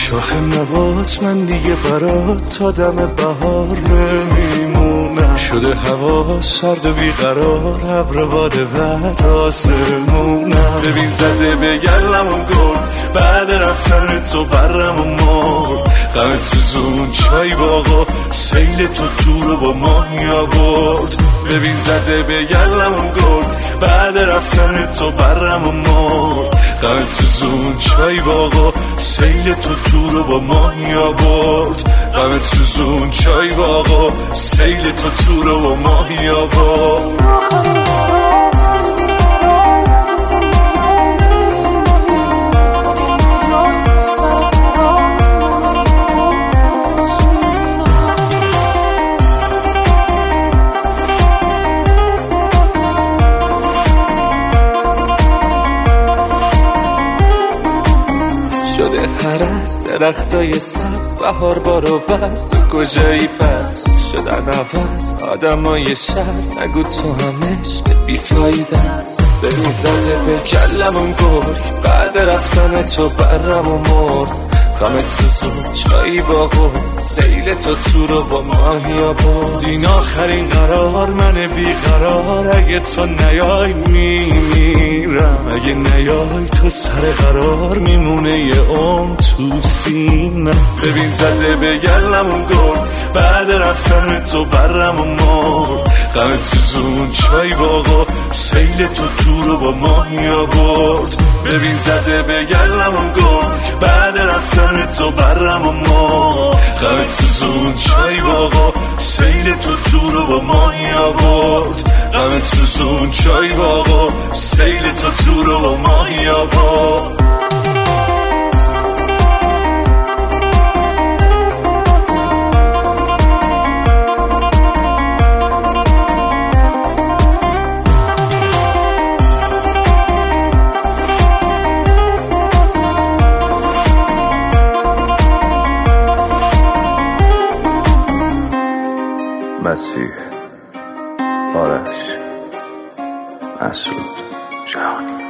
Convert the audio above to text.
شاخ نبات من دیگه برات تا دم بهار نمیمونم. شده هوا سرد و بیقرار، ابر باد بعد آسمونم. ببین زده به گلمون گل، بعد رفتن تو برم و مرد. غمت سوزون چای باغا، سیل تو رو با ماهیا برد. ببین زده به گلمون گل، بعد رفتن تو برم و مرد. غمت سوزون چای باغا، سیل تو رو با ماهیا برد. غمت سوزون چای باغا، سیل تو رو با ماهیا برد. شده هرس درختای سبز، بهار بارو بست، تو کجایی پس؟ شدن عوض آدمای شهر، نگو تو همش بیفایده است. ببین زده به کلمون گرگ، بعد رفتن تو برم و مرد. غمت سوزون چایی باغو، سیل تو رو با ماهیا برد. این آخرین قرار من بیقرار، اگه تو نیای میمیرم. اگه نیای تو سر قرار، میمونه یه عمر تو سینم. ببین زده به گلمون گل، بعد رفتن تو برم و مرد. غمت سوزون چای باغا، سیل تو رو با ماهیا برد. ببین زده به گلمون گل، بعد رفتن تو برم و مرد. غمت سوزون چای باغا، سیل تو رو با ماهیا برد. غمت سوزون چای باغا، سیل تو رو با ماهیا برد. مسیح، آرش، مسعود، جهانی.